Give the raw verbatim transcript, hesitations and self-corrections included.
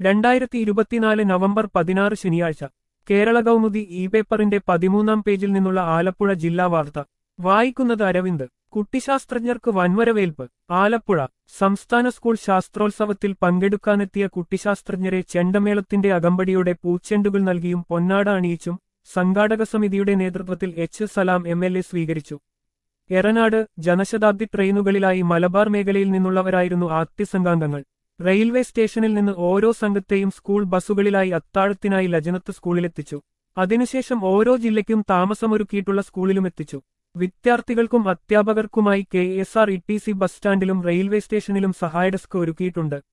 രണ്ടായിരത്തി ഇരുപത്തിനാല് നവംബർ പതിനാറ് ശനിയാഴ്ച കേരള കൗമുദി ഇ പേപ്പറിന്റെ പതിമൂന്നാം പേജിൽ നിന്നുള്ള ആലപ്പുഴ ജില്ലാ വാർത്ത വായിക്കുന്നത് അരവിന്ദ്. കുട്ടിശാസ്ത്രജ്ഞർക്ക് വൻവരവേൽപ്പ്. ആലപ്പുഴ സംസ്ഥാന സ്കൂൾ ശാസ്ത്രോത്സവത്തിൽ പങ്കെടുക്കാനെത്തിയ കുട്ടിശാസ്ത്രജ്ഞരെ ചെണ്ടമേളത്തിന്റെ അകമ്പടിയോടെ പൂച്ചെണ്ടുകൾ നൽകിയും പൊന്നാട അണിയിച്ചും സംഘാടക സമിതിയുടെ നേതൃത്വത്തിൽ H Salam M L A സ്വീകരിച്ചു. എറനാട് ജനശതാബ്ദി ട്രെയിനുകളിലായി മലബാർ മേഖലയിൽ നിന്നുള്ളവരായിരുന്നു ആദ്യസംഘാംഗങ്ങൾ. റെയിൽവേ സ്റ്റേഷനിൽ നിന്ന് ഓരോ സംഘത്തെയും സ്കൂൾ ബസ്സുകളിലായി അത്താഴത്തിനായി ലജനത്ത് സ്കൂളിലെത്തിച്ചു. അതിനുശേഷം ഓരോ ജില്ലയ്ക്കും താമസമൊരുക്കിയിട്ടുള്ള സ്കൂളിലുമെത്തിച്ചു. വിദ്യാർത്ഥികൾക്കും അധ്യാപകർക്കുമായി K S R T C bus ബസ് സ്റ്റാൻഡിലും റെയിൽവേ സ്റ്റേഷനിലും സഹായ ഡെസ്ക് ഒരുക്കിയിട്ടുണ്ട്.